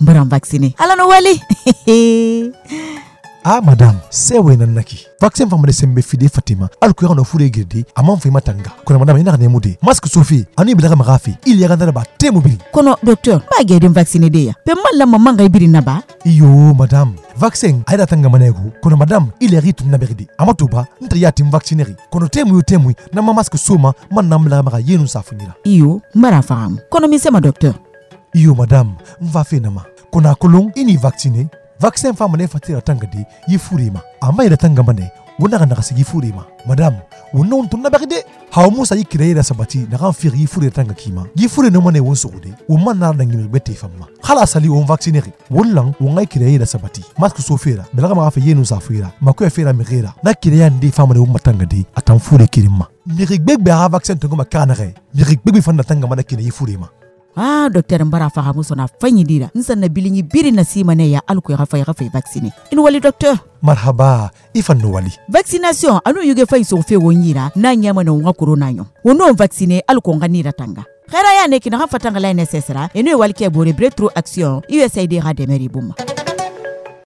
Mbara vacciner. Ala no wali. Ah madame, c'est wena naki. Vaccin femme de sembe fide Fatima. Alko yano fure girdi, amam fe matanga. Kono madame ina ne mude. Masque Sophie, ani bilaga magafi. Il y a ganda ba te mobile. Kono docteur, ba gede vacciner de ya. Pe malla mama ngai biri na ba. Iyo madame, vaccin aida tanga manego. Kono madame, il y a ritu na berdi. Amatuba, nta ya tim vaccineri. Kono temu na mama masque soma, man nam la maga yenu safunira. Iyo, mbara faham. Kono mi sema docteur. Iyo madame, mva fe nama. Kono akolong ini vacciner. Vaccin femme ne fatira tanga de yifurima. Amba ila tanga mane, wona kana kasi yifurima. Madame, wona on tunna bagide. Ha musa yikire da sabati na kan firi yifure tanga kima. Yifure no mane won sokode. O man na da ngimi bete famma. Khala sali on vaccineri. Wonlang wonga kire da sabati. Masque sofera, belaga ma fa yenu safira. Makwe fera mirera. Na kire ya ndi femme ne o matanga de atam fure kirima. Mirik be ha vaccin to ngoma kanare. Mirik be fanda tanga mana kine yifurima. Ah, docteur mbara fahamu sona fanyi dira. Nsa na bilingi biri na sima ne ya alko ya rafa vacciner. Inu wali docteur. Marhaba, ifan no wali. Vaccination anu yuge fay so fe wonyira na nyama na nga corona nyo. Wono vacciner alko ngani ratanga. Khera ya ne kina ha fatanga la necessaire. Enu wali ke bore breakthrough action USAID ha demeri buma.